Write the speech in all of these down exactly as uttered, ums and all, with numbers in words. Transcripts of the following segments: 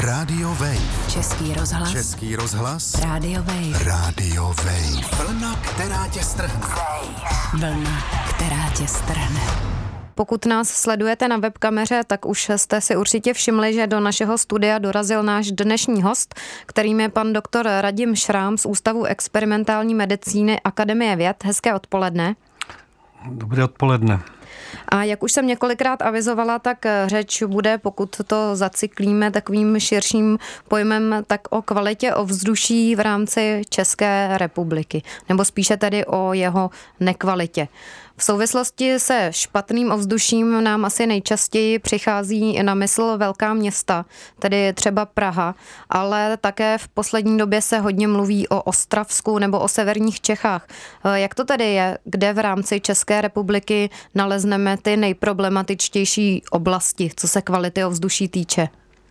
Radio Wave. Český rozhlas. Český rozhlas. Radio Wave. Radio Wave. Vlna, která tě strhne. Vlna, která tě strhne. Pokud nás sledujete na webkameře, tak už jste si určitě všimli, že do našeho studia dorazil náš dnešní host, kterým je pan doktor Radim Šrám z Ústavu experimentální medicíny Akademie věd. Hezké odpoledne. Dobré odpoledne. A jak už jsem několikrát avizovala, tak řeč bude, pokud to zacyklíme takovým širším pojmem, tak o kvalitě ovzduší v rámci České republiky, nebo spíše tedy o jeho nekvalitě. V souvislosti se špatným ovzduším nám asi nejčastěji přichází na mysl velká města, tedy třeba Praha, ale také v poslední době se hodně mluví o Ostravsku nebo o severních Čechách. Jak to tedy je, kde v rámci České republiky nalezneme ty nejproblematičtější oblasti, co se kvality ovzduší týče?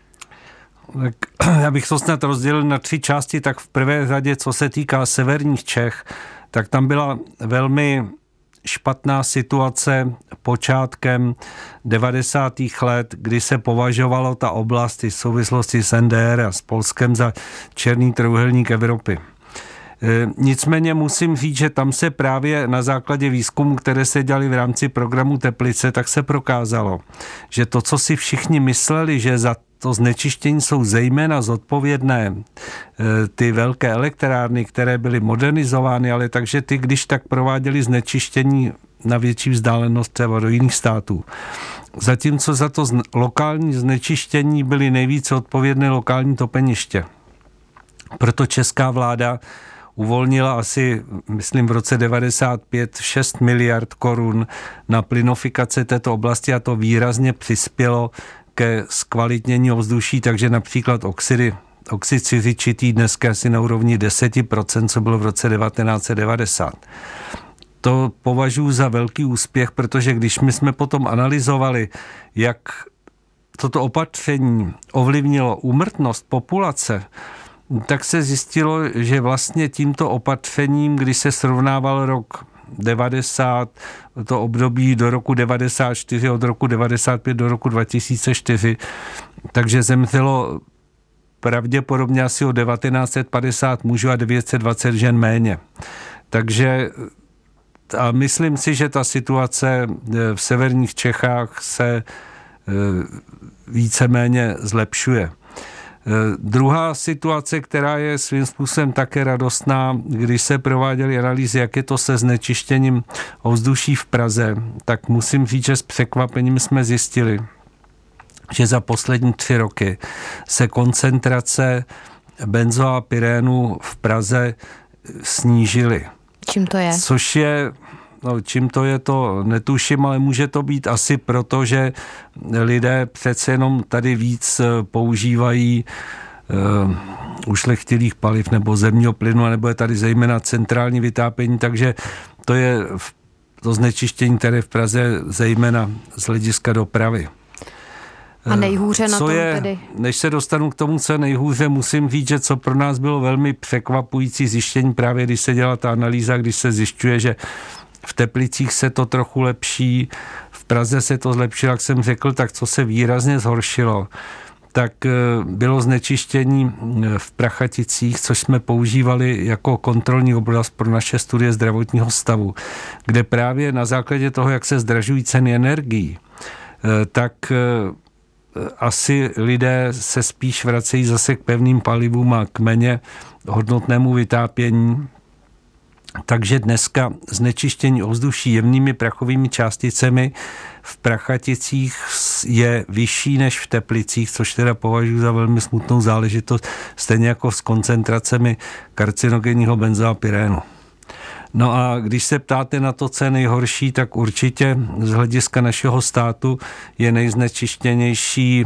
Tak já bych to snad rozdělil na tři části, tak v prvé řadě, co se týká severních Čech, tak tam byla velmi špatná situace počátkem devadesátých let, kdy se považovalo ta oblast v souvislosti s N D R a s Polskem za černý trojúhelník Evropy. Nicméně musím říct, že tam se právě na základě výzkumů, které se dělaly v rámci programu Teplice, tak se prokázalo, že to, co si všichni mysleli, že za to znečištění jsou zejména zodpovědné ty velké elektrárny, které byly modernizovány, ale takže ty, když tak prováděly znečištění na větší vzdálenost třeba do jiných států. Zatímco za to lokální znečištění byly nejvíce odpovědné lokální topeniště. Proto česká vláda uvolnila asi, myslím, v roce devadesát pět šest miliard korun na plynofikace této oblasti a to výrazně přispělo ke zkvalitnění ovzduší, takže například oxidy, oxid siřičitý dneska asi na úrovni deset procent, co bylo v roce devatenáct set devadesát. To považuji za velký úspěch, protože když my jsme potom analyzovali, jak toto opatření ovlivnilo úmrtnost populace, tak se zjistilo, že vlastně tímto opatřením, když se srovnával rok devadesát, to období do roku devadesát čtyři, od roku devadesát pět do roku dva tisíce čtyři, takže zemřelo pravděpodobně asi o devatenáct set padesát mužů a devět set dvacet žen méně. Takže a myslím si, že ta situace v severních Čechách se víceméně zlepšuje. Druhá situace, která je svým způsobem také radostná, když se prováděly analýzy, jak je to se znečištěním ovzduší v Praze, tak musím říct, že s překvapením jsme zjistili, že za poslední tři roky se koncentrace benzoapyrénu v Praze snížily. Čím to je? Což je... No, čím to je, to netuším, ale může to být asi proto, že lidé přece jenom tady víc používají uh, ušlechtilých paliv nebo zemního plynu, nebo je tady zejména centrální vytápění, takže to je to znečištění, které v Praze zejména z hlediska dopravy. A nejhůře na co tom je, tedy? Než se dostanu k tomu, co je nejhůře, musím říct, že co pro nás bylo velmi překvapující zjištění, právě když se dělá ta analýza, když se zjišťuje, že v Teplicích se to trochu lepší, v Praze se to zlepšilo, jak jsem řekl, tak co se výrazně zhoršilo, tak bylo znečištění v Prachaticích, což jsme používali jako kontrolní oblast pro naše studie zdravotního stavu, kde právě na základě toho, jak se zdražují ceny energií, tak asi lidé se spíš vracejí zase k pevným palivům a k méně hodnotnému vytápění. Takže dneska znečištění ovzduší jemnými prachovými částicemi v Prachaticích je vyšší než v Teplicích, což teda považuji za velmi smutnou záležitost, stejně jako s koncentracemi karcinogenního benzoapyrénu. No a když se ptáte na to, co je nejhorší, tak určitě z hlediska našeho státu je nejznečištěnější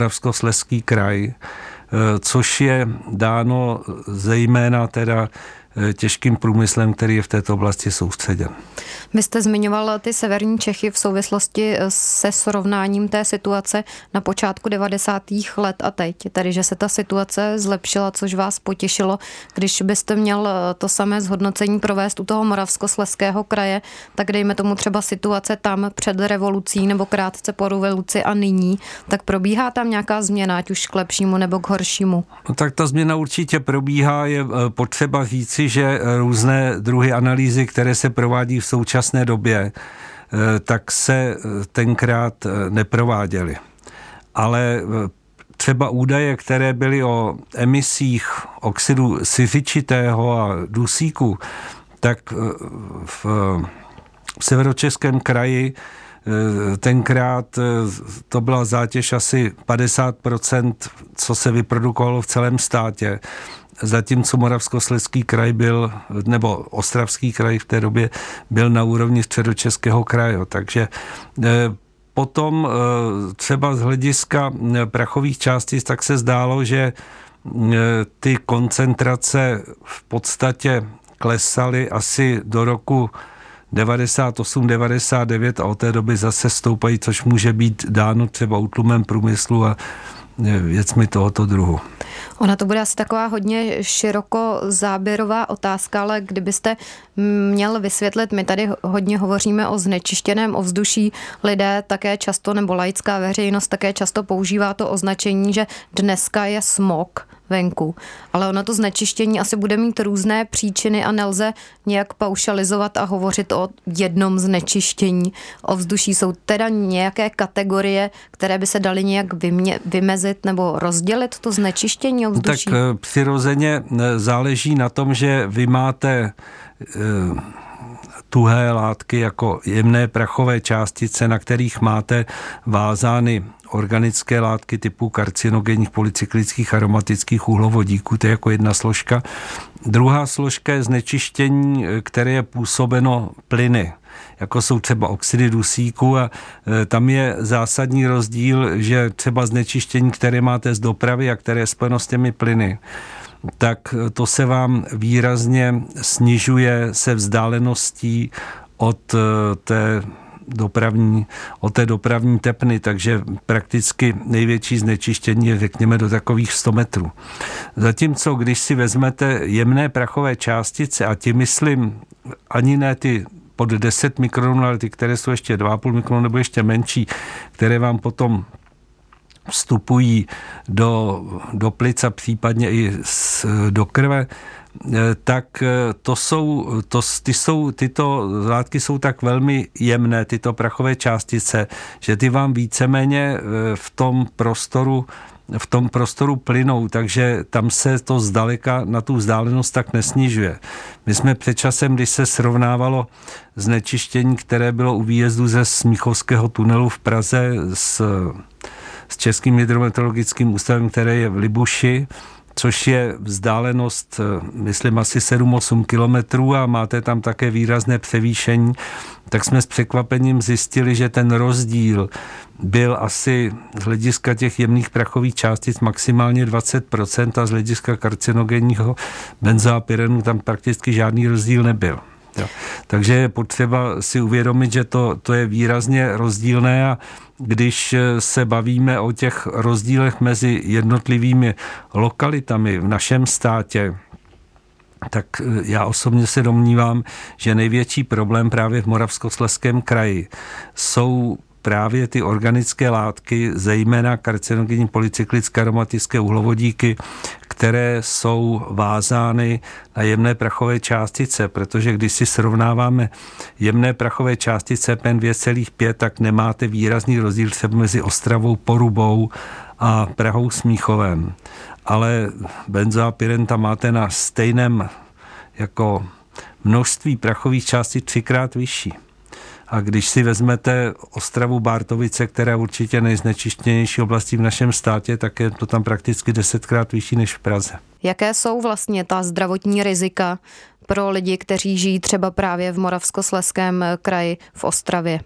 Moravskoslezský kraj, což je dáno zejména teda těžkým průmyslem, který je v této oblasti soustředěn. Vy jste zmiňoval ty severní Čechy v souvislosti se srovnáním té situace na počátku devadesátých let a teď, tedy že se ta situace zlepšila, což vás potěšilo. Když byste měl to samé zhodnocení provést u toho Moravskoslezského kraje, tak dejme tomu třeba situace tam před revolucí nebo krátce po revoluci a nyní, tak probíhá tam nějaká změna, ať už k lepšímu nebo k horšímu? No tak ta změna určitě probíhá. Je potřeba říci, že různé druhy analýzy, které se provádí v současné době, tak se tenkrát neprováděly. Ale třeba údaje, které byly o emisích oxidu siřičitého a dusíku, tak v Severočeském kraji tenkrát to byla zátěž asi padesát procent, co se vyprodukovalo v celém státě. Zatímco Moravskoslezský kraj byl, nebo Ostravský kraj v té době byl na úrovni Středočeského kraje. Takže potom třeba z hlediska prachových částic tak se zdálo, že ty koncentrace v podstatě klesaly asi do roku devadesát osm devadesát devět a od té doby zase stoupají, což může být dáno třeba útlumem průmyslu a věcmi tohoto druhu. Ona to bude asi taková hodně široko záběrová otázka, ale kdybyste měl vysvětlit, my tady hodně hovoříme o znečištěném ovzduší, lidé také často, nebo laická veřejnost také často používá to označení, že dneska je smog venku, ale ono to znečištění asi bude mít různé příčiny a nelze nějak paušalizovat a hovořit o jednom znečištění ovzduší. Jsou teda nějaké kategorie, které by se daly nějak vymě, vymezit nebo rozdělit to znečištění ovzduší? Tak přirozeně záleží na tom, že vy máte tuhé látky jako jemné prachové částice, na kterých máte vázány organické látky typu karcinogenních, polycyklických, aromatických uhlovodíků, to je jako jedna složka. Druhá složka je znečištění, které je působeno plyny, jako jsou třeba oxidy dusíku a tam je zásadní rozdíl, že třeba znečištění, které máte z dopravy a které je spojeno s těmi plyny, tak to se vám výrazně snižuje se vzdáleností od té dopravní, od té dopravní tepny, takže prakticky největší znečištění je, řekněme, do takových sto metrů. Zatímco, když si vezmete jemné prachové částice, a tím myslím ani ne ty pod deset mikronů, ale ty, které jsou ještě dva a půl mikronu nebo ještě menší, které vám potom vstupují do, do plic a případně i z, do krve, tak to jsou, to, ty jsou, tyto látky jsou tak velmi jemné, tyto prachové částice, že ty vám víceméně v tom prostoru v tom prostoru plynou, takže tam se to zdaleka na tu vzdálenost tak nesnižuje. My jsme před časem, když se srovnávalo znečištění, které bylo u výjezdu ze Smíchovského tunelu v Praze s, s Českým hydrometeorologickým ústavem, které je v Libuši, což je vzdálenost, myslím, asi sedm osm kilometrů a máte tam také výrazné převýšení, tak jsme s překvapením zjistili, že ten rozdíl byl asi z hlediska těch jemných prachových částic maximálně dvacet procent a z hlediska karcinogenního benzoapyrenu tam prakticky žádný rozdíl nebyl. Jo. Takže je potřeba si uvědomit, že to, to je výrazně rozdílné a když se bavíme o těch rozdílech mezi jednotlivými lokalitami v našem státě, tak já osobně se domnívám, že největší problém právě v Moravskoslezském kraji jsou právě ty organické látky, zejména karcinogenní polycyklické aromatické uhlovodíky, které jsou vázány na jemné prachové částice, protože když si srovnáváme jemné prachové částice P M dvě celá pět, tak nemáte výrazný rozdíl třeba mezi Ostravou, Porubou a Prahou Smíchovem. Ale benzoapyren tam máte na stejném jako množství prachových částic třikrát vyšší. A když si vezmete Ostravu Bártovice, která je určitě nejznečištěnější oblastí v našem státě, tak je to tam prakticky desetkrát vyšší než v Praze. Jaké jsou vlastně ta zdravotní rizika pro lidi, kteří žijí třeba právě v Moravskoslezském kraji v Ostravě?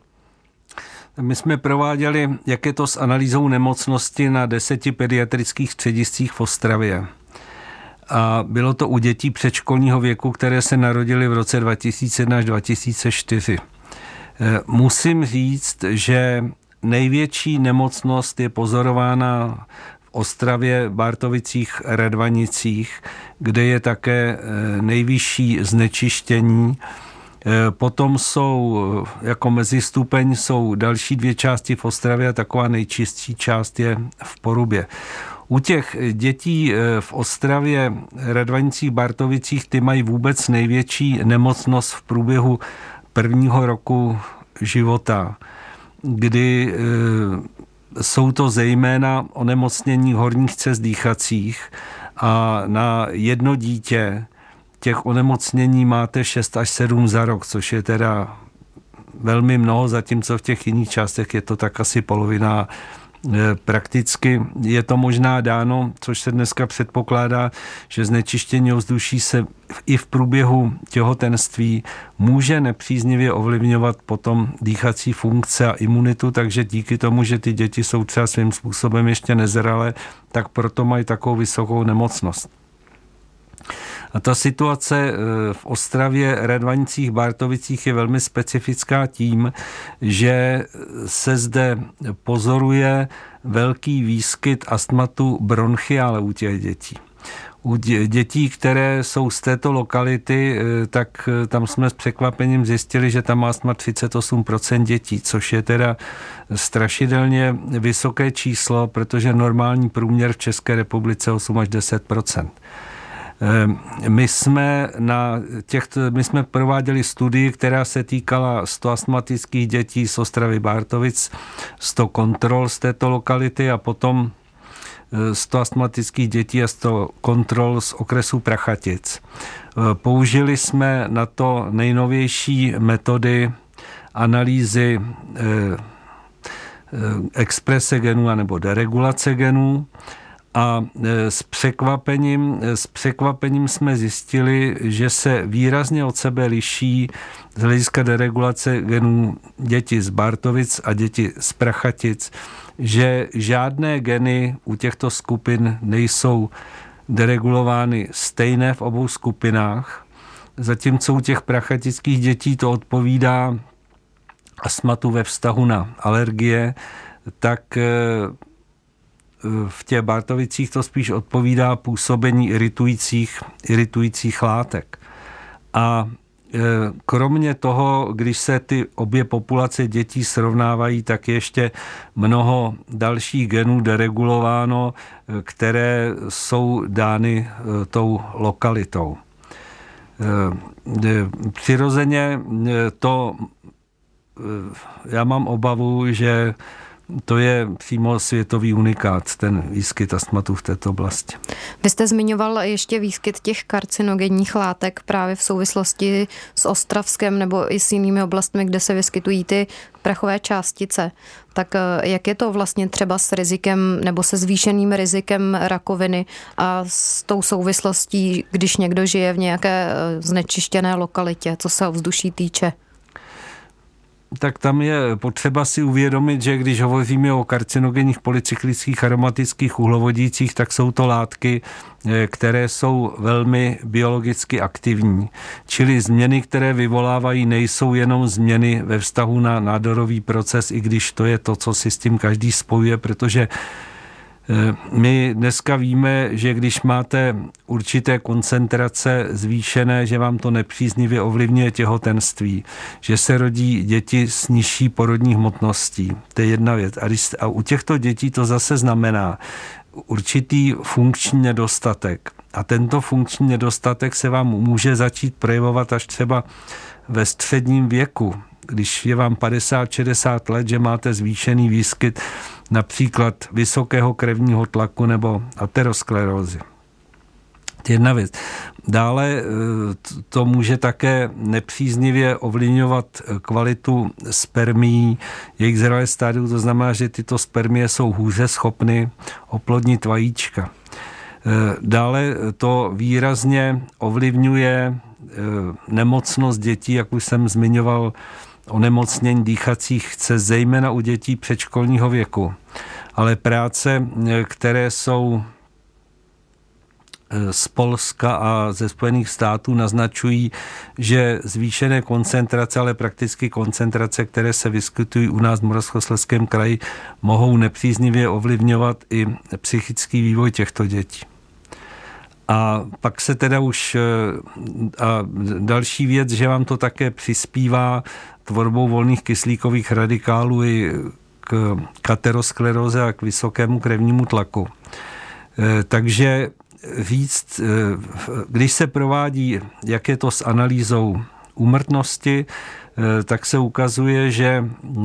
My jsme prováděli, jak je to s analýzou nemocnosti na deseti pediatrických střediscích v Ostravě. A bylo to u dětí předškolního věku, které se narodily v roce dva tisíce jedna až dva tisíce čtyři. Musím říct, že největší nemocnost je pozorována v Ostravě, Bartovicích, Radvanicích, kde je také nejvyšší znečištění. Potom jsou, jako mezistupeň, jsou další dvě části v Ostravě a taková nejčistší část je v Porubě. U těch dětí v Ostravě, Radvanicích, Bartovicích, ty mají vůbec největší nemocnost v průběhu prvního roku života, kdy jsou to zejména onemocnění horních cest dýchacích a na jedno dítě těch onemocnění máte šest až sedm za rok, což je teda velmi mnoho, zatímco v těch jiných částech je to tak asi polovina. Prakticky je to možná dáno, což se dneska předpokládá, že znečištění ovzduší se i v průběhu těhotenství může nepříznivě ovlivňovat potom dýchací funkce a imunitu, takže díky tomu, že ty děti jsou třeba svým způsobem ještě nezralé, tak proto mají takovou vysokou nemocnost. A ta situace v Ostravě, Radvanicích, Bartovicích je velmi specifická tím, že se zde pozoruje velký výskyt astmatu bronchiale u těch dětí. U dětí, které jsou z této lokality, tak tam jsme s překvapením zjistili, že tam má astma třicet osm procent dětí, což je teda strašidelně vysoké číslo, protože normální průměr v České republice osm až deset procent. My jsme, na těchto, my jsme prováděli studii, která se týkala sto astmatických dětí z Ostravy Bartovic, sto kontrol z této lokality a potom sto astmatických dětí a sto kontrol z okresu Prachatic. Použili jsme na to nejnovější metody analýzy exprese genů nebo deregulace genů. A s překvapením, s překvapením jsme zjistili, že se výrazně od sebe liší z hlediska deregulace genů děti z Bartovic a děti z Prachatic, že žádné geny u těchto skupin nejsou deregulovány stejné v obou skupinách, zatímco u těch prachatických dětí to odpovídá astmatu ve vztahu na alergie, tak v těch Bartovicích to spíš odpovídá působení iritujících, iritujících látek. A kromě toho, když se ty obě populace dětí srovnávají, tak ještě mnoho dalších genů deregulováno, které jsou dány tou lokalitou. Přirozeně to, já mám obavu, že to je přímo světový unikát, ten výskyt astmatu v této oblasti. Vy jste zmiňoval ještě výskyt těch karcinogenních látek právě v souvislosti s Ostravskem nebo i s jinými oblastmi, kde se vyskytují ty prachové částice. Tak jak je to vlastně třeba s rizikem nebo se zvýšeným rizikem rakoviny a s tou souvislostí, když někdo žije v nějaké znečištěné lokalitě, co se ovzduší týče? Tak tam je potřeba si uvědomit, že když hovoříme o karcinogenních polycyklických aromatických uhlovodících, tak jsou to látky, které jsou velmi biologicky aktivní. Čili změny, které vyvolávají, nejsou jenom změny ve vztahu na nádorový proces, i když to je to, co si s tím každý spojuje, protože my dneska víme, že když máte určité koncentrace zvýšené, že vám to nepříznivě ovlivňuje těhotenství, že se rodí děti s nižší porodní hmotností. To je jedna věc. A, když, a u těchto dětí to zase znamená určitý funkční nedostatek. A tento funkční nedostatek se vám může začít projevovat až třeba ve středním věku. Když je vám padesát šedesát let, že máte zvýšený výskyt například vysokého krevního tlaku nebo aterosklerózy. Jedna věc. Dále to může také nepříznivě ovlivňovat kvalitu spermií, jejich zralé stádium, to znamená, že tyto spermie jsou hůře schopny oplodnit vajíčka. Dále to výrazně ovlivňuje nemocnost dětí, jak už jsem zmiňoval, onemocnění dýchacích cest, zejména u dětí předškolního věku. Ale práce, které jsou z Polska a ze Spojených států naznačují, že zvýšené koncentrace, ale prakticky koncentrace, které se vyskytují u nás v Moravskoslezském kraji, mohou nepříznivě ovlivňovat i psychický vývoj těchto dětí. A pak se teda už a další věc, že vám to také přispívá tvorbou volných kyslíkových radikálů i k ateroskleróze a k vysokému krevnímu tlaku. Takže říct, když se provádí, jak je to s analýzou úmrtnosti, tak se ukazuje, že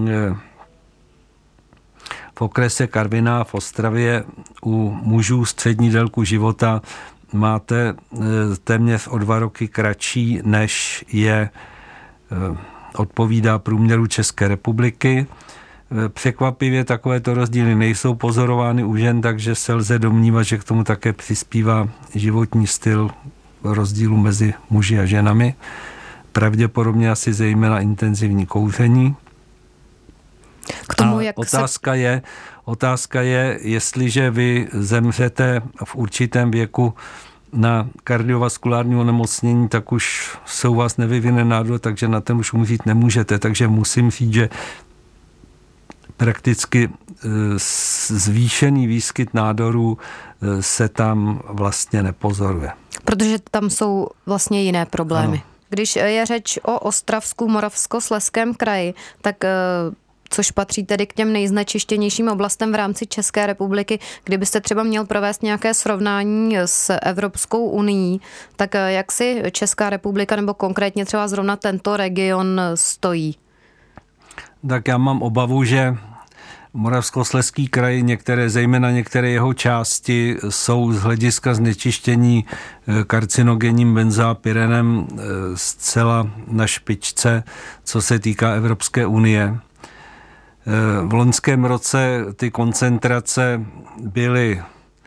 v okrese Karviná v Ostravě u mužů střední délku života máte téměř o dva roky kratší, než je odpovídá průměru České republiky. Překvapivě takovéto rozdíly nejsou pozorovány u žen, takže se lze domnívat, že k tomu také přispívá životní styl rozdílu mezi muži a ženami. Pravděpodobně asi zejména intenzivní kouření. K tomu, a jak otázka, se... je, otázka je, jestliže vy zemřete v určitém věku na kardiovaskulární onemocnění, tak už se u vás nevyvine nádor, takže na ten už umřít nemůžete. Takže musím říct, že prakticky zvýšený výskyt nádorů se tam vlastně nepozoruje. Protože tam jsou vlastně jiné problémy. Ano. Když je řeč o Ostravsku, Moravskoslezském kraji, tak což patří tedy k těm nejznečištěnějším oblastem v rámci České republiky, kdybyste třeba měl provést nějaké srovnání s Evropskou unií, tak jak si Česká republika nebo konkrétně třeba zrovna tento region stojí? Tak já mám obavu, že Moravskoslezský kraj, některé, zejména některé jeho části jsou z hlediska znečištění karcinogenním benzopyrenem zcela na špičce, co se týká Evropské unie. V loňském roce ty koncentrace byly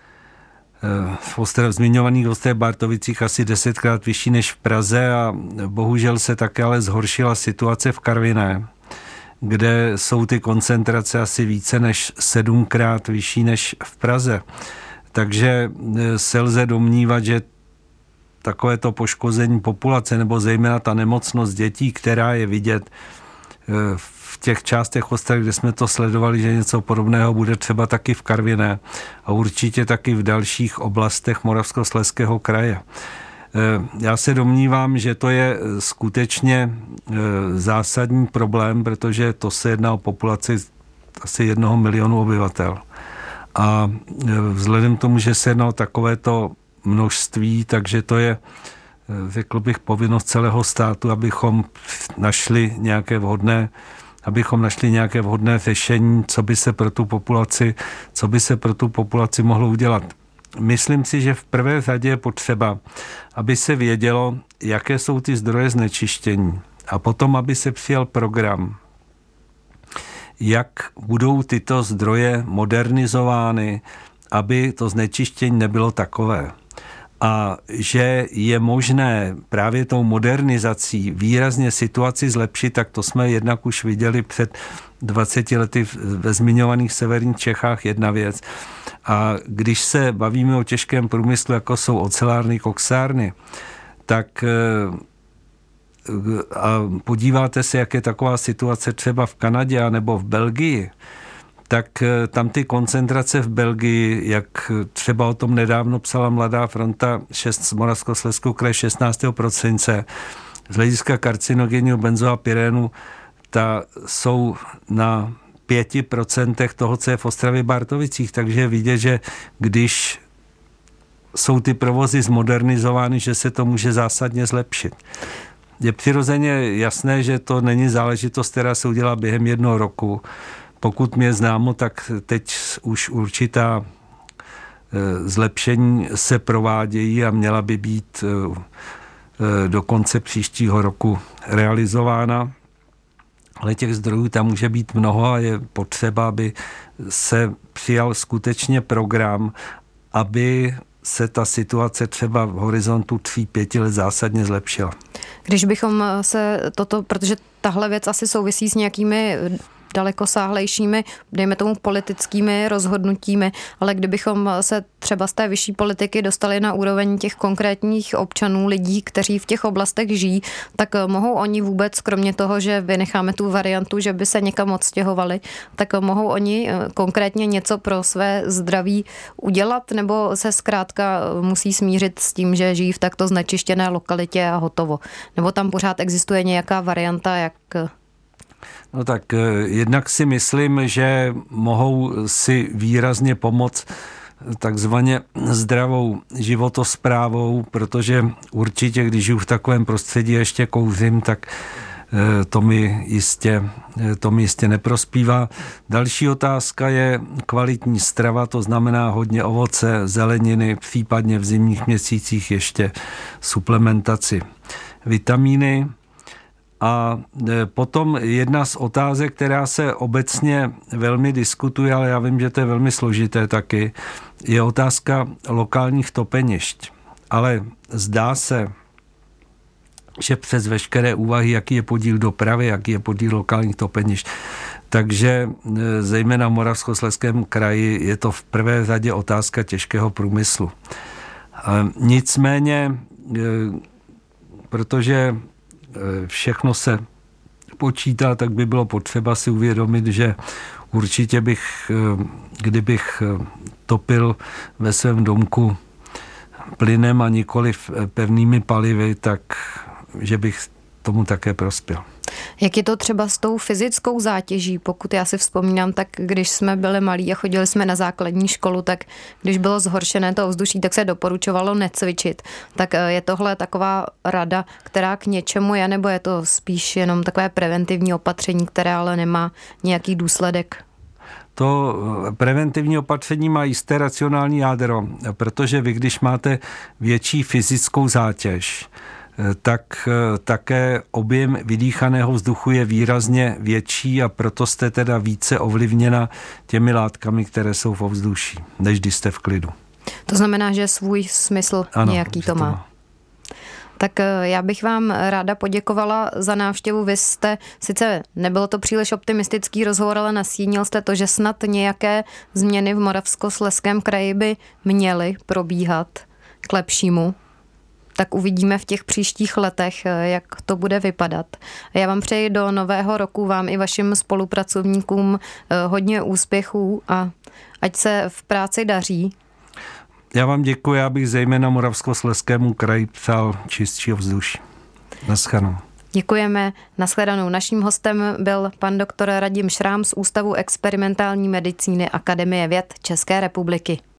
v Ostrav, zmiňovaných Ostré Bartovicích asi desetkrát vyšší než v Praze a bohužel se také ale zhoršila situace v Karviné, kde jsou ty koncentrace asi více než sedmkrát vyšší než v Praze. Takže se lze domnívat, že takovéto poškození populace nebo zejména ta nemocnost dětí, která je vidět v těch částech Ostravy, kde jsme to sledovali, že něco podobného bude třeba taky v Karviné a určitě taky v dalších oblastech Moravskoslezského kraje. Já se domnívám, že to je skutečně zásadní problém, protože to se jedná o populaci asi jednoho milionu obyvatel. A vzhledem k tomu, že se jedná o takovéto množství, takže to je, řekl bych, povinnost celého státu, abychom našli nějaké vhodné abychom našli nějaké vhodné řešení, co by se pro tu populaci, co by se pro tu populaci mohlo udělat. Myslím si, že v prvé řadě je potřeba, aby se vědělo, jaké jsou ty zdroje znečištění a potom, aby se přijal program, jak budou tyto zdroje modernizovány, aby to znečištění nebylo takové. A že je možné právě tou modernizací výrazně situaci zlepšit, tak to jsme jednak už viděli před dvaceti lety ve zmiňovaných severních Čechách jedna věc. A když se bavíme o těžkém průmyslu, jako jsou ocelárny, koksárny, tak a podíváte se, jak je taková situace třeba v Kanadě nebo v Belgii, tak tam ty koncentrace v Belgii, jak třeba o tom nedávno psala Mladá fronta z Moravskoslezského kraje šestnáctého prosince, z hlediska karcinogenního benzopyrenu, ta jsou na pěti procentech toho, co je v Ostravě Bartovicích, takže vidět, že když jsou ty provozy zmodernizovány, že se to může zásadně zlepšit. Je přirozeně jasné, že to není záležitost, která se udělá během jednoho roku. Pokud mě známo, tak teď už určitá zlepšení se provádějí a měla by být do konce příštího roku realizována. Ale těch zdrojů tam může být mnoho a je potřeba, aby se přijal skutečně program, aby se ta situace třeba v horizontu tří, pěti let zásadně zlepšila. Když bychom se toto, protože tahle věc asi souvisí s nějakými dalekosáhlejšími, dejme tomu politickými rozhodnutími, ale kdybychom se třeba z té vyšší politiky dostali na úroveň těch konkrétních občanů, lidí, kteří v těch oblastech žijí, tak mohou oni vůbec, kromě toho, že vynecháme tu variantu, že by se někam odstěhovali, tak mohou oni konkrétně něco pro své zdraví udělat, nebo se zkrátka musí smířit s tím, že žijí v takto znečištěné lokalitě a hotovo. Nebo tam pořád existuje nějaká varianta, jak... No tak jednak si myslím, že mohou si výrazně pomoct takzvaně zdravou životosprávou, protože určitě, když žiju v takovém prostředí ještě kouřím, tak to mi jistě, to mi jistě neprospívá. Další otázka je kvalitní strava, to znamená hodně ovoce, zeleniny, případně v zimních měsících ještě suplementaci vitamíny. A potom jedna z otázek, která se obecně velmi diskutuje, ale já vím, že to je velmi složité taky, je otázka lokálních topenišť. Ale zdá se, že přes veškeré úvahy, jaký je podíl dopravy, jaký je podíl lokálních topenišť, takže zejména v Moravskoslezském kraji je to v prvé řadě otázka těžkého průmyslu. Nicméně, protože všechno se počítá, tak by bylo potřeba si uvědomit, že určitě bych, kdybych topil ve svém domku plynem a nikoli pevnými palivy, tak že bych tomu také prospěl. Jak je to třeba s tou fyzickou zátěží? Pokud já si vzpomínám, tak když jsme byli malí a chodili jsme na základní školu, tak když bylo zhoršené to ovzduší, tak se doporučovalo necvičit. Tak je tohle taková rada, která k něčemu je, nebo je to spíš jenom takové preventivní opatření, které ale nemá nějaký důsledek? To preventivní opatření má jisté racionální jádro, protože vy, když máte větší fyzickou zátěž, tak také objem vydýchaného vzduchu je výrazně větší a proto jste teda více ovlivněna těmi látkami, které jsou v ovzduší, než když jste v klidu. To znamená, že svůj smysl ano, nějaký to má. má. Tak já bych vám ráda poděkovala za návštěvu. Vy jste, sice nebylo to příliš optimistický rozhovor, ale nastínil jste to, že snad nějaké změny v Moravskoslezském kraji by měly probíhat k lepšímu. Tak uvidíme v těch příštích letech, jak to bude vypadat. Já vám přeji do nového roku, vám i vašim spolupracovníkům hodně úspěchů a ať se v práci daří. Já vám děkuji, já bych zejména Moravskoslezskému kraji přál čistší ovzduší. Naschledanou. Děkujeme. Nashledanou. Naším hostem byl pan doktor Radim Šrám z Ústavu experimentální medicíny Akademie věd České republiky.